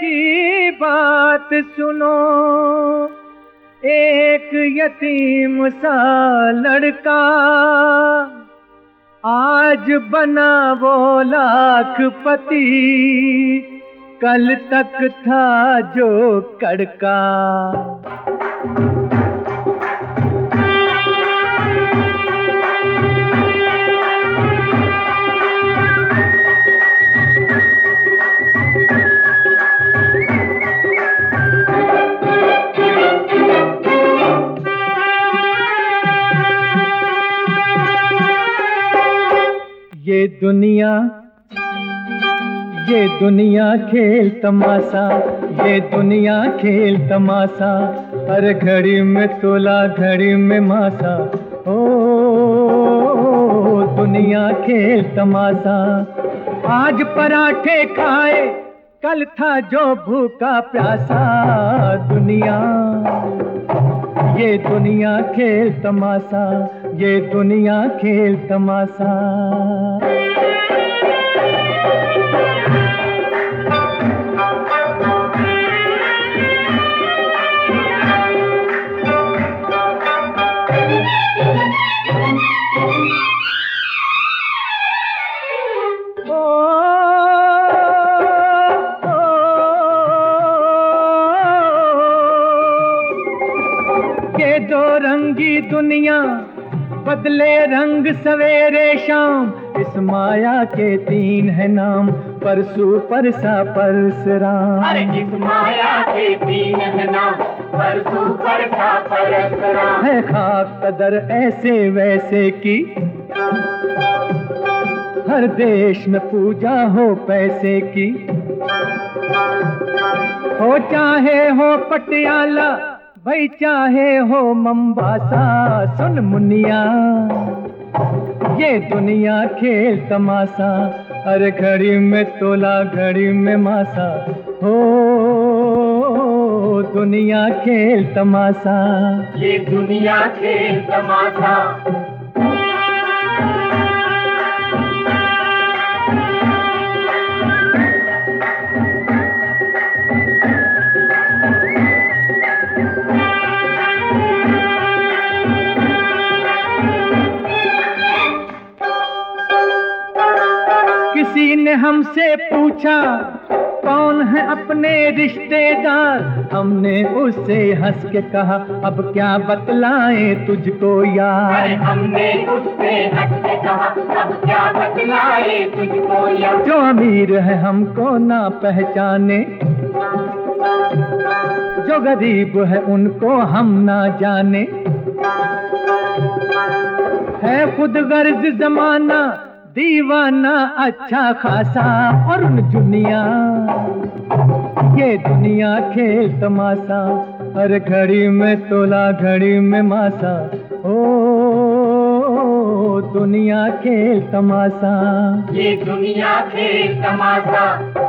की बात सुनो, एक यतीम सा लड़का आज बना वो लाखपति, कल तक था जो कड़का। ये दुनिया खेल तमाशा, ये दुनिया खेल तमाशा, हर घड़ी में तोला घड़ी में मासा। ओ दुनिया खेल तमाशा, आज पराठे खाए कल था जो भूखा प्यासा। दुनिया, ये दुनिया खेल तमाशा, ये दुनिया खेल तमाशा। ये दो रंगी दुनिया बदले रंग सवेरे शाम, इस माया के तीन है नाम, परसू परसा परसराम। अरे इस माया के तीन है नाम, परसू परसा परसराम। है खाक कदर ऐसे वैसे की, हर देश में पूजा हो पैसे की। हो चाहे हो पटियाला, भाई चाहे हो मंबासा। सुन मुनिया, ये दुनिया खेल तमाशा, हर घड़ी में तोला घड़ी में मासा। हो दुनिया खेल तमाशा, ये दुनिया खेल तमाशा। किसी ने हमसे पूछा कौन है अपने रिश्तेदार, हमने उससे हंस के कहा अब क्या बतलाएं तुझको यार। अरे हमने उससे हंस के कहा अब क्या बतलाएं तुझको यार। जो अमीर है हमको ना पहचाने, जो गरीब है उनको हम ना जाने। है खुद गर्ज जमाना दीवाना अच्छा खासा, और दुनिया, ये दुनिया खेल तमाशा, हर घड़ी में तोला घड़ी में मासा। ओ दुनिया खेल तमाशा, ये दुनिया खेल तमाशा।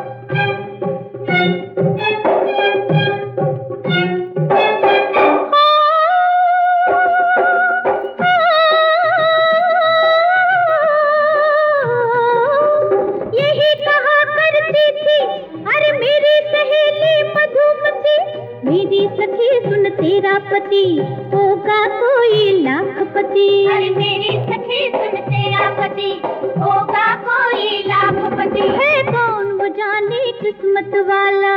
मेरी सखी सुन तेरा पति होगा कोई लाखपति। अरे मेरी सखी सुन तेरा पति होगा कोई लाखपति। है कौन वो जाने किस्मत वाला,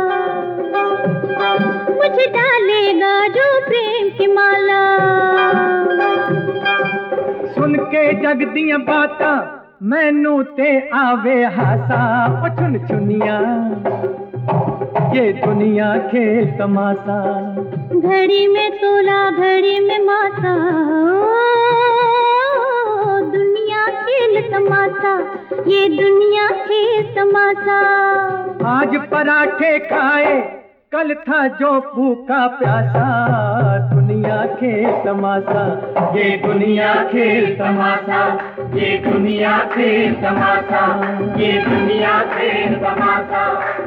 मुझे डालेगा जो प्रेम की माला। सुन के जग दियां बाता मैनू ते आवे हासा। ओ चुन चुनिया, ये दुनिया खेल तमाशा, घड़ी में तोला घड़ी में मासा। दुनिया खेल तमाशा, ये दुनिया खेल तमाशा। आज पराठे खाए कल था जो भूखा प्यासा। दुनिया खेल तमाशा, ये दुनिया खेल तमाशा, ये दुनिया खेल तमाशा, ये दुनिया खेल तमाशा।